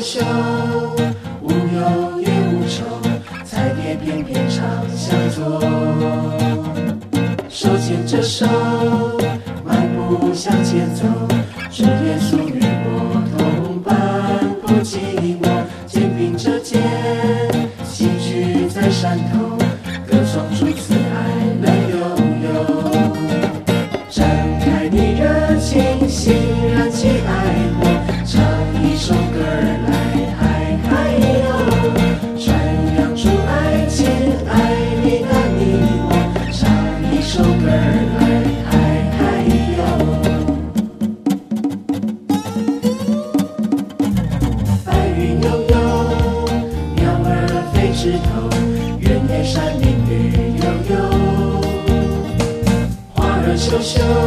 休，无忧也无愁，彩蝶翩翩长相作。手牵着手，漫步向前走，只愿素与我同伴不寂寞。肩并着肩，齐聚在山头，歌唱出慈爱乐悠悠。展开你热情，心燃起爱火，唱一首歌儿来嗨嗨哟，传扬出爱情，爱你的你我，唱一首歌儿来嗨嗨哟。白云悠悠，鸟儿飞枝头，原野山林绿油油，花儿羞羞。